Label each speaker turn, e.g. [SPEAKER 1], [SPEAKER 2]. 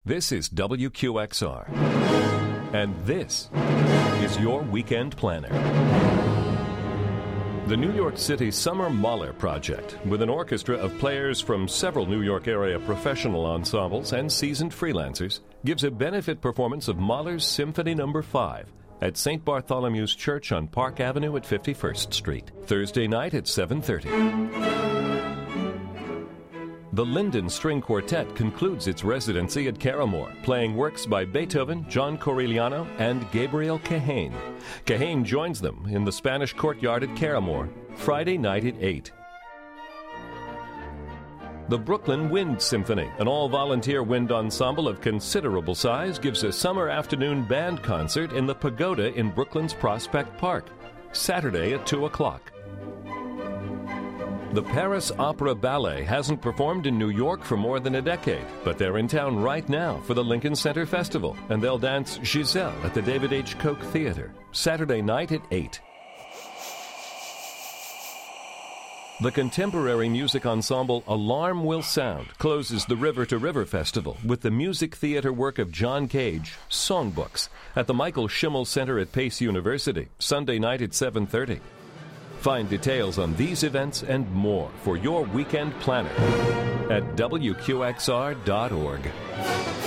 [SPEAKER 1] This is WQXR, and this is your Weekend Planner. The New York City Summer Mahler Project, with an orchestra of players from several New York area professional ensembles and seasoned freelancers, gives a benefit performance of Mahler's Symphony No. 5 at St. Bartholomew's Church on Park Avenue at 51st Street, Thursday night at 7:30. The Linden String Quartet concludes its residency at Caramore, playing works by Beethoven, John Corigliano, and Gabriel Kahane. Kahane joins them in the Spanish Courtyard at Caramore, Friday night at 8. The Brooklyn Wind Symphony, an all-volunteer wind ensemble of considerable size, gives a summer afternoon band concert in the Pagoda in Brooklyn's Prospect Park, Saturday at 2 o'clock. The Paris Opera Ballet hasn't performed in New York for more than a decade, but they're in town right now for the Lincoln Center Festival, and they'll dance Giselle at the David H. Koch Theater, Saturday night at 8. The contemporary music ensemble Alarm Will Sound closes the River to River Festival with the music theater work of John Cage, Songbooks, at the Michael Schimmel Center at Pace University, Sunday night at 7:30. Find details on these events and more for your weekend planner at WQXR.org.